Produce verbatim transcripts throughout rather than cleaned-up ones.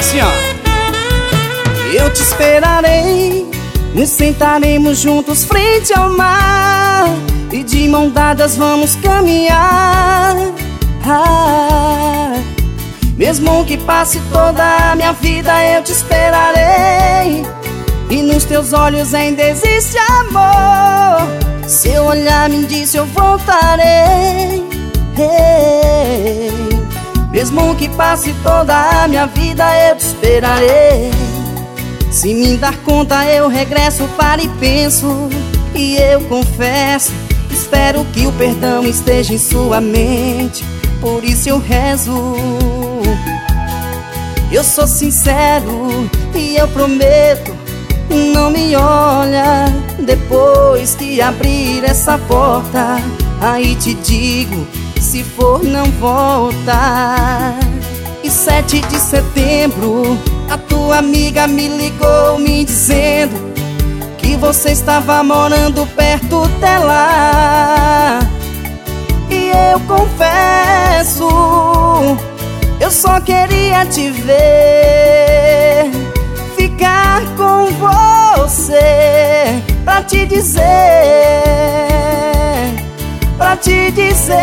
assim, ó. Eu te esperarei, nos sentaremos juntos frente ao mar e de mão dadas vamos caminhar. Ah, mesmo que passe toda a minha vida, eu te esperarei. E nos teus olhos ainda existe amor. Seu olhar me disse eu voltarei. Hey, mesmo que passe toda a minha vida, eu te esperarei. Se me dar conta eu regresso para e penso. E eu confesso, espero que o perdão esteja em sua mente. Por isso eu rezo. Eu sou sincero e eu prometo, não me olha depois que abrir essa porta. Aí te digo, se for não volta. E sete de setembro, a tua amiga me ligou me dizendo que você estava morando perto dela. E eu confesso, eu só queria te ver, ficar com você, pra te dizer, pra te dizer.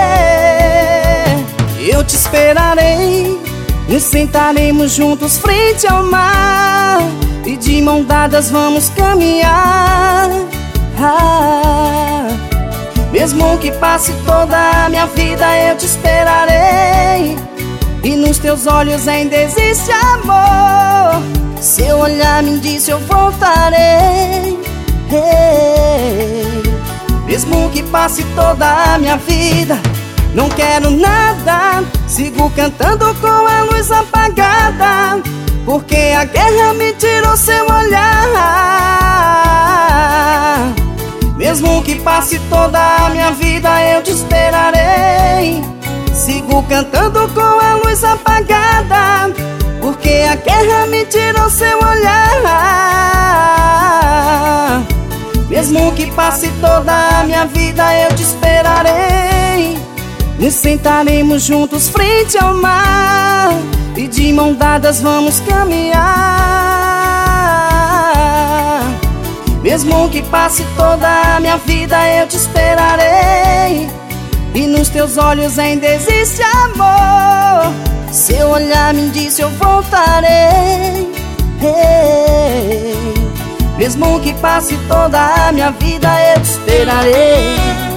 Eu te esperarei, nos sentaremos juntos frente ao mar e de mão dadas vamos caminhar. Ah, mesmo que passe toda a minha vida, eu te esperarei. E nos teus olhos ainda existe amor. Seu olhar me disse eu voltarei. Hey, mesmo que passe toda a minha vida, não quero nada, sigo cantando com a luz apagada, porque a guerra me tirou seu olhar. Mesmo que passe toda a minha vida, eu te esperarei. Sigo cantando com a luz apagada, porque a guerra me tirou seu olhar. Mesmo que passe toda a minha vida, eu te esperarei. Nos sentaremos juntos frente ao mar e de mão dadas vamos caminhar. Mesmo que passe toda a minha vida, eu te esperarei. E nos teus olhos ainda existe amor. Seu olhar me disse eu voltarei. Hey, mesmo que passe toda a minha vida, eu te esperarei.